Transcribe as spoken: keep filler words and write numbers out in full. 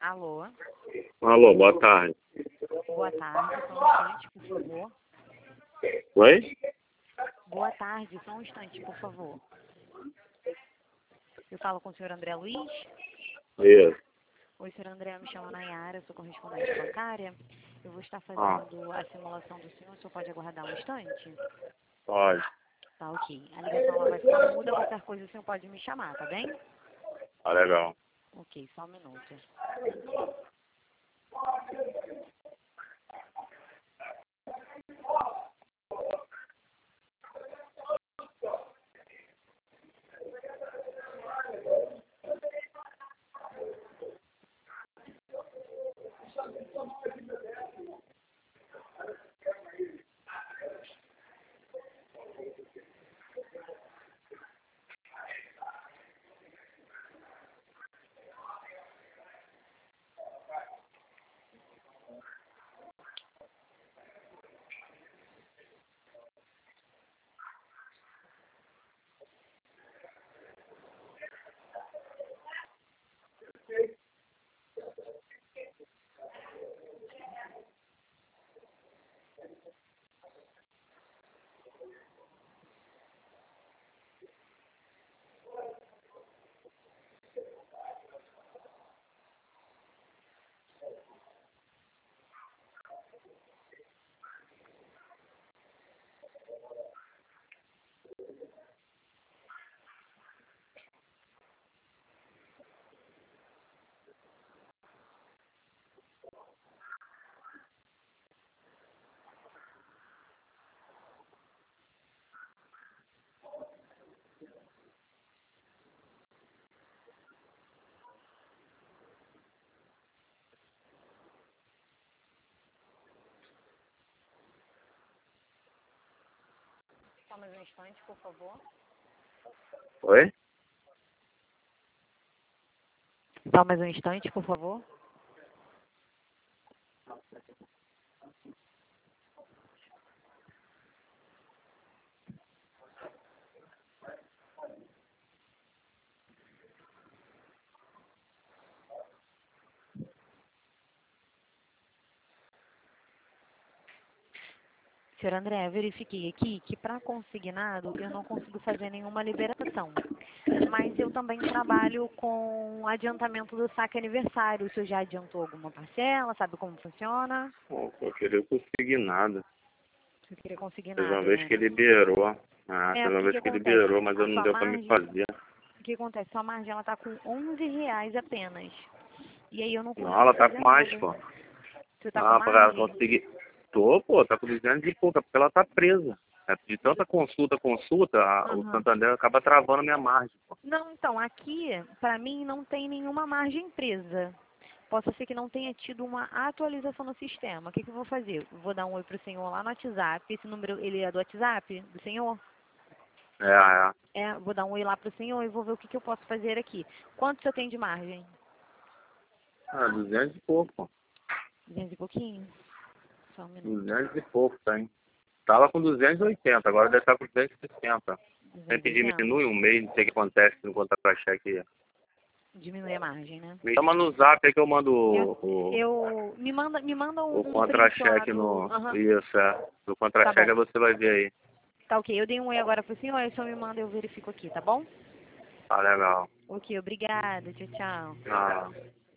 Alô? Alô, boa tarde. Boa tarde, só um instante, por favor. Oi? Boa tarde, só um instante, por favor. Eu falo com o senhor André Luiz? Isso. Oi, senhor André, me chamo Nayara, sou correspondente bancária. Eu vou estar Ah, fazendo a simulação do senhor, o senhor pode aguardar um instante? pode. Tá, ok. A ligação ela vai ficar muda, qualquer coisa o senhor pode me chamar, tá bem? Tá legal. Ok, só um minuto. Só mais um instante, por favor. Oi? Só mais um instante, por favor. Senhor André, eu verifiquei aqui que para consignado eu não consigo fazer nenhuma liberação. Mas eu também trabalho com adiantamento do saque aniversário. O senhor já adiantou alguma parcela? Sabe como funciona? Pô, eu queria conseguir nada. Eu queria Teve uma consignado, vez né? que liberou. Ah, É, teve o uma que vez que que acontece? liberou, mas eu A não sua deu pra me margem, fazer. o que acontece? Sua margem ela tá com onze reais apenas. E aí eu não Não, consigo ela tá fazer com mais, nada. pô. Você tá com Não, pra margem? conseguir... Tô, pô, tá com duzentos e pouca, porque ela tá presa. É, de tanta consulta, consulta, a- o Aham. Santander acaba travando a minha margem, pô. Não, então, aqui, para mim, não tem nenhuma margem presa. Possa ser que não tenha tido uma atualização no sistema. O que, que eu vou fazer? Vou dar um oi pro senhor lá no WhatsApp. Esse número, ele é do WhatsApp do senhor? É, é. É, vou dar um oi lá pro senhor e vou ver o que, que eu posso fazer aqui. Quanto o senhor tem de margem? Ah, duzentos e pouco, pô. Duzentos e pouquinho? Só um minuto. duzentos e pouco, tá, hein? Tava com duzentos e oitenta, agora deve estar com duzentos e sessenta. Duzentos e Sempre oitenta? diminui um mês, não sei o que acontece no contra-cheque. Diminui a margem, né? Me chama no zap aí que eu mando Eu, o, o, eu, me manda, me manda o um, um print lá contra-cheque do... no... Aham, Isso, é. Do tá contra-cheque bom. aí você vai ver aí. Tá ok. Eu dei um oi agora pro senhor, aí o senhor me manda e eu verifico aqui, tá bom? Tá legal. Ok, obrigada. Tchau, tchau. Ah.